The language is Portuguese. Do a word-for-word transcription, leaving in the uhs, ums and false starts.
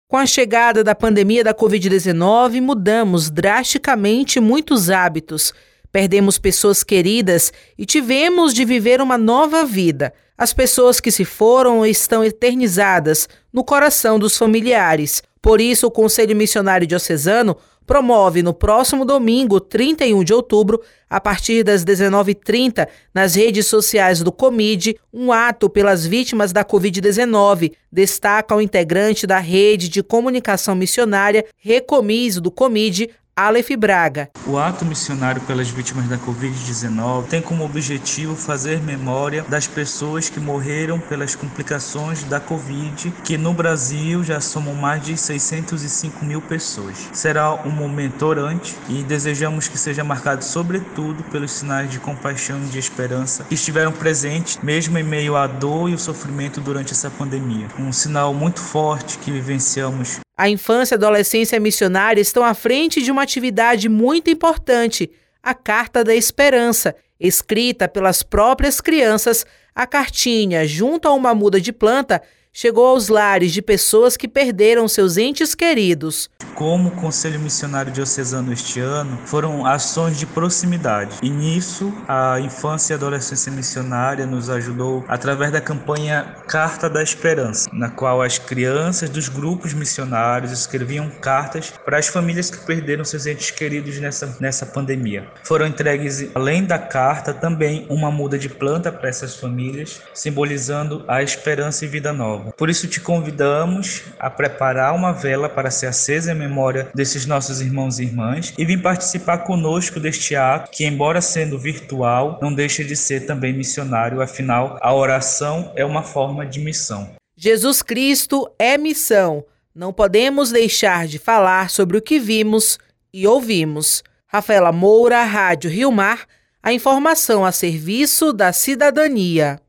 Com a chegada da pandemia da covid dezenove, mudamos drasticamente muitos hábitos. Perdemos pessoas queridas e tivemos de viver uma nova vida. As pessoas que se foram estão eternizadas no coração dos familiares. Por isso, o Conselho Missionário Diocesano promove no próximo domingo, trinta e um de outubro, a partir das dezenove e trinta, nas redes sociais do Comid, um ato pelas vítimas da covid dezenove, destaca o integrante da Rede de Comunicação Missionária Recomiso do Comid, Aleph Braga. O ato missionário pelas vítimas da covid dezenove tem como objetivo fazer memória das pessoas que morreram pelas complicações da Covid, que no Brasil já somam mais de seiscentos e cinco mil pessoas. Será um momento orante e desejamos que seja marcado sobretudo pelos sinais de compaixão e de esperança que estiveram presentes mesmo em meio à dor e o sofrimento durante essa pandemia. Um sinal muito forte que vivenciamos. A infância e a adolescência missionária estão à frente de uma atividade muito importante, a Carta da Esperança. Escrita pelas próprias crianças, a cartinha, junto a uma muda de planta, chegou aos lares de pessoas que perderam seus entes queridos. Como Conselho Missionário Diocesano este ano, foram ações de proximidade. E nisso, a infância e adolescência missionária nos ajudou através da campanha Carta da Esperança, na qual as crianças dos grupos missionários escreviam cartas para as famílias que perderam seus entes queridos nessa, nessa pandemia. Foram entregues, além da carta, também uma muda de planta para essas famílias, simbolizando a esperança e vida nova. Por isso te convidamos a preparar uma vela para ser acesa em memória desses nossos irmãos e irmãs e vir participar conosco deste ato que, embora sendo virtual, não deixa de ser também missionário, afinal, a oração é uma forma de missão. Jesus Cristo é missão. Não podemos deixar de falar sobre o que vimos e ouvimos. Rafaela Moura, Rádio Rio Mar, a informação a serviço da cidadania.